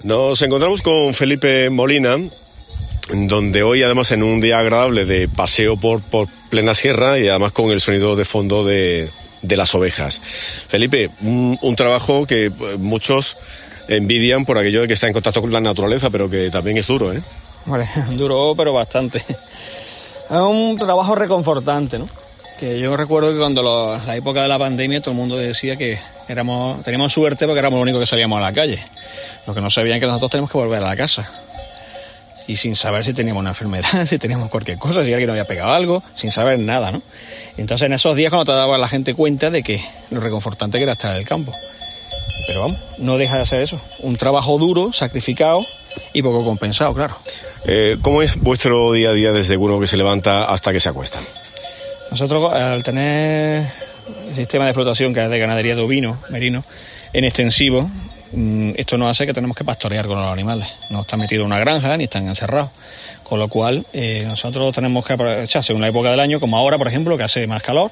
Nos encontramos con Felipe Molina, donde hoy, además, en un día agradable de paseo por plena sierra y además con el sonido de fondo de las ovejas. Felipe, un trabajo que muchos envidian por aquello de que está en contacto con la naturaleza, pero que también es duro, ¿eh? Vale, duro, pero bastante. Es un trabajo reconfortante, ¿no? Que yo recuerdo que cuando la época de la pandemia todo el mundo decía que teníamos suerte porque éramos los únicos que salíamos a la calle. Lo que no sabían que nosotros teníamos que volver a la casa. Y sin saber si teníamos una enfermedad, si teníamos cualquier cosa, si alguien nos había pegado algo, sin saber nada, ¿no? Entonces en esos días cuando te daba la gente cuenta de que lo reconfortante que era estar en el campo. Pero vamos, no deja de ser eso. Un trabajo duro, sacrificado y poco compensado, claro. ¿Cómo es vuestro día a día desde uno que se levanta hasta que se acuesta? Nosotros, al tener el sistema de explotación que es de ganadería de ovino, merino, en extensivo, esto nos hace que tenemos que pastorear con los animales. No están metidos en una granja ni están encerrados. Con lo cual, nosotros tenemos que aprovechar según la época del año, como ahora, por ejemplo, que hace más calor,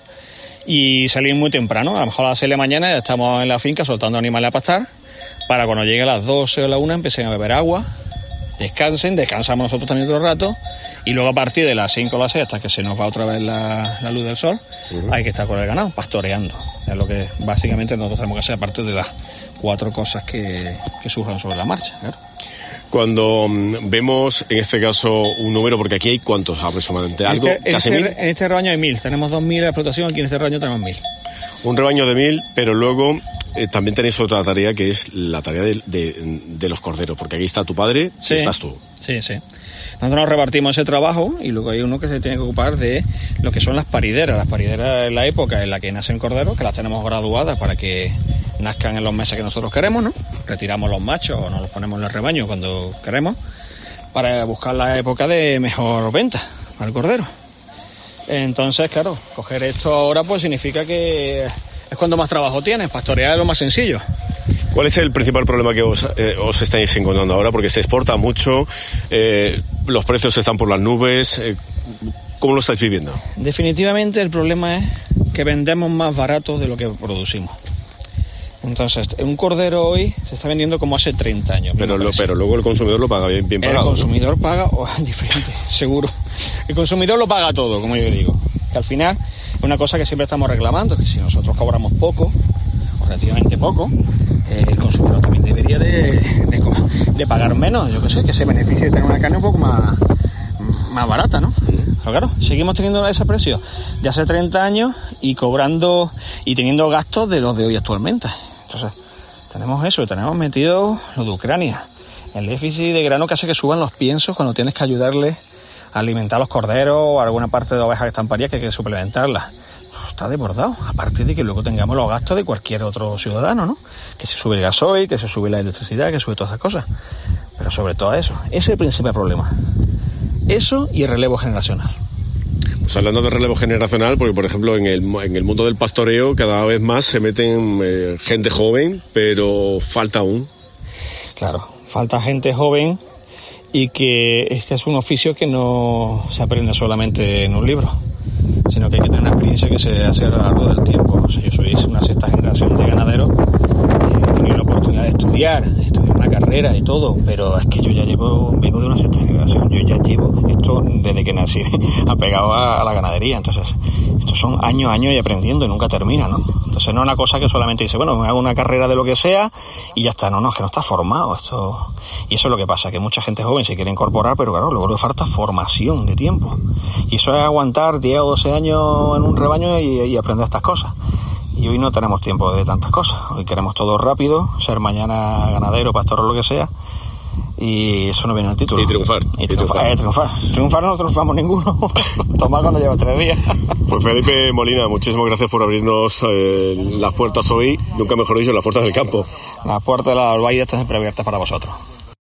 y salir muy temprano. A lo mejor a las 6 de la mañana ya estamos en la finca soltando animales a pastar, para cuando llegue a las 12 o la 1 empiecen a beber agua, descansamos nosotros también otro rato, y luego a partir de las 5 o las 6 hasta que se nos va otra vez la luz del sol, hay que estar con el ganado, pastoreando. Es lo que básicamente nosotros tenemos que hacer, aparte de las 4 cosas que surjan sobre la marcha, claro. Cuando vemos, en este caso, un número, porque aquí hay ¿cuántos aproximadamente? ¿Algo? ¿Casi 1000? En este rebaño hay 1000, tenemos 2000 en explotación, aquí en este rebaño tenemos 1000. Un rebaño de 1000, pero luego también tenéis otra tarea que es la tarea de los corderos, porque aquí está tu padre, sí, y estás tú. Sí. Nosotros nos repartimos ese trabajo y luego hay uno que se tiene que ocupar de lo que son las parideras. Las parideras en la época en la que nacen corderos, que las tenemos graduadas para que nazcan en los meses que nosotros queremos, ¿no? Retiramos los machos o nos los ponemos en el rebaño cuando queremos para buscar la época de mejor venta para el cordero. Entonces, claro, coger esto ahora pues significa que es cuando más trabajo tienes. Pastorear es lo más sencillo. ¿Cuál es el principal problema que os estáis encontrando ahora? Porque se exporta mucho, los precios están por las nubes. ¿Cómo lo estáis viviendo? Definitivamente el problema es que vendemos más barato de lo que producimos. Entonces, un cordero hoy se está vendiendo como hace 30 años. Pero luego el consumidor lo paga bien pagado. El consumidor paga, diferente, seguro. El consumidor lo paga todo, como yo digo. Que al final es una cosa que siempre estamos reclamando, que si nosotros cobramos poco, o relativamente poco, el consumidor también debería de pagar menos, yo qué sé, que se beneficie de tener una carne un poco más barata, ¿no? Pero claro, seguimos teniendo ese precio de hace 30 años y cobrando y teniendo gastos de los de hoy actualmente. Entonces, tenemos eso, tenemos metido lo de Ucrania, el déficit de grano que hace que suban los piensos cuando tienes que ayudarles a alimentar a los corderos o alguna parte de ovejas que están paridas que hay que suplementarlas. Está desbordado, aparte de que luego tengamos los gastos de cualquier otro ciudadano, ¿no? Que se sube el gasoil, que se sube la electricidad, que sube todas esas cosas. Pero sobre todo eso, ese es el principal problema. Eso y el relevo generacional. Pues hablando de relevo generacional, porque por ejemplo en el mundo del pastoreo cada vez más se meten gente joven, pero falta aún. Claro, falta gente joven y que este es un oficio que no se aprende solamente en un libro, sino que hay que tener una experiencia que se hace a lo largo del tiempo. O sea, yo soy una sexta generación de ganaderos, he tenido la oportunidad de estudiar una carrera y todo, pero es que yo ya vengo de una sexta generación, yo ya llevo esto desde que nací apegado a la ganadería. Entonces estos son años y aprendiendo y nunca termina, ¿no? Entonces no es una cosa que solamente dice, bueno, me hago una carrera de lo que sea y ya está. No, es que no está formado esto. Y eso es lo que pasa, que mucha gente joven se quiere incorporar, pero claro, luego le falta formación de tiempo. Y eso es aguantar 10 o 12 años en un rebaño y aprender estas cosas. Y hoy no tenemos tiempo de tantas cosas. Hoy queremos todo rápido, ser mañana ganadero, pastor o lo que sea. Y eso no viene al título. Y triunfar. Triunfar no triunfamos ninguno. Tomás cuando lleva 3 días. Pues Felipe Molina, muchísimas gracias por abrirnos las puertas hoy, nunca mejor dicho, las puertas del campo. Las puertas de la Albay están siempre abiertas para vosotros.